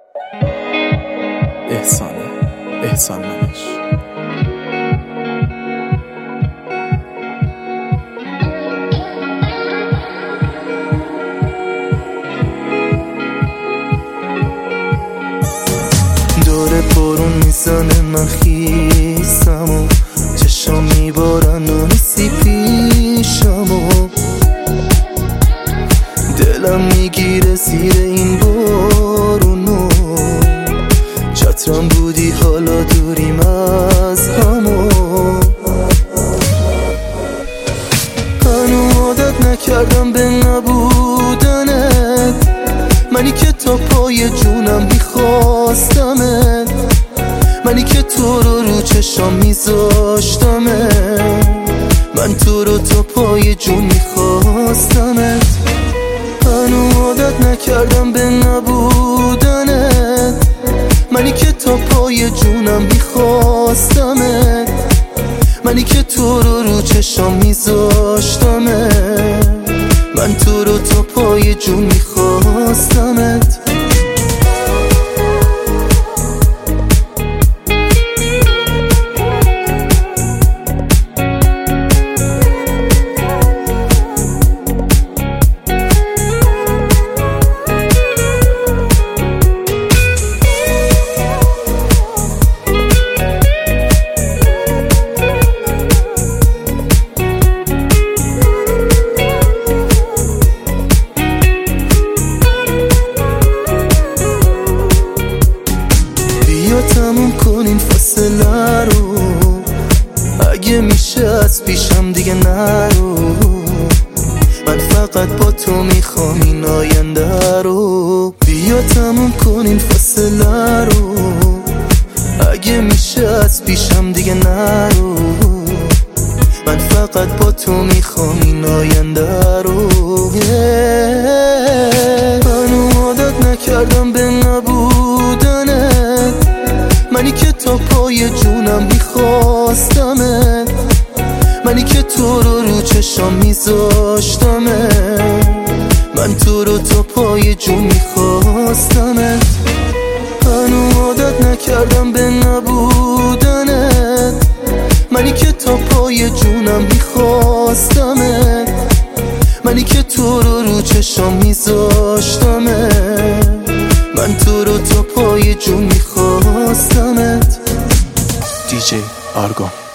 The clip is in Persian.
احسان منش. داره بارون میزنه من خیسم و چشام میبارن و نیستی پیشم و دلم میگیره زیر این بارونو. چترم بودی حالا دوریم از همو. هنو عادت نکردم به نبودنت، منی که تا پای جونم میخواستمت، منی که تو رو چشام میذاشتمت، من تو رو تا پای جون میخواستمت. هنو عادت نکردم به نبودنت، منی که تا پای جونم میخواستمت، منی که تو رو چشام میذاشتمت، من تو رو تا پای جون میخواستمت. تموم کنین فاصله رو، اگه میشه از پیشم دیگه نرو. من فقط با تو میخوام این آینده رو. بیا تموم کنین فاصله رو، اگه میشه از پیشم دیگه نرو. من فقط با تو میخوام این آینده رو. من عادت نکردم به نبودنت، منی که تا پای جونم میخواستمت، منی که تو رو چشام میذاشتمت، من تو رو تا پای جون میخواستمت. هنو عادت نکردم به نبودنت، منی که تا پای جونم میخواستمت، منی که تو رو چشام میذاشتمت، من تو رو تا پای جون میخواستمت. DJ آرگون.